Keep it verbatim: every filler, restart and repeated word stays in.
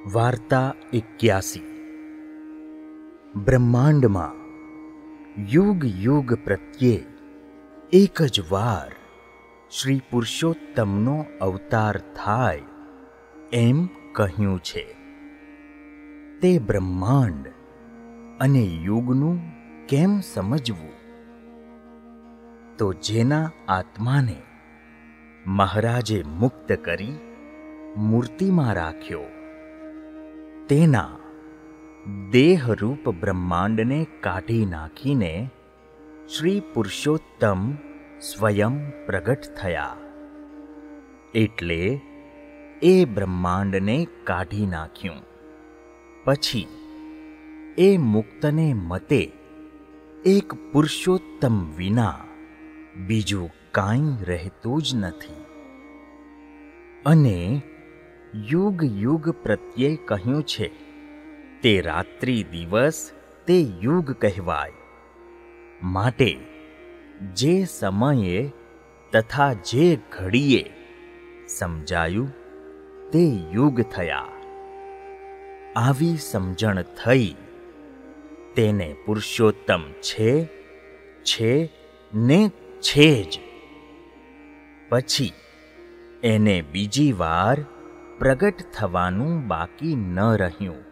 વાર્તા એક્યાસી. બ્રહ્માંડમાં યુગ યુગ પ્રત્યે એક જ વાર શ્રી પુરુષોત્તમનો અવતાર થાય એમ કહ્યું છે. તે બ્રહ્માંડ અને યુગનું કેમ સમજવું? તો જેના આત્માને મહારાજે મુક્ત કરી મૂર્તિમાં રાખ્યો, તેના દેહરૂપ બ્રહ્માંડને કાઢી નાખીને શ્રી પુરુષોત્તમ સ્વયં પ્રગટ થયા. એટલે એ બ્રહ્માંડને કાઢી નાખ્યું. પછી એ મુક્તને મતે એક પુરુષોત્તમ વિના બીજું કાંઈ રહેતું જ નથી. અને યુગ યુગ પ્રત્યે કહ્યું છે તે રાત્રિ દિવસ તે યુગ કહેવાય. માટે જે સમયે તથા જે ઘડીએ સમજાયું તે યુગ થયા. આવી સમજણ થઈ તેને પુરુષોત્તમ છે છે ને છે જ. પછી એને બીજી વાર પ્રગટ થવાનું બાકી ન રહ્યું.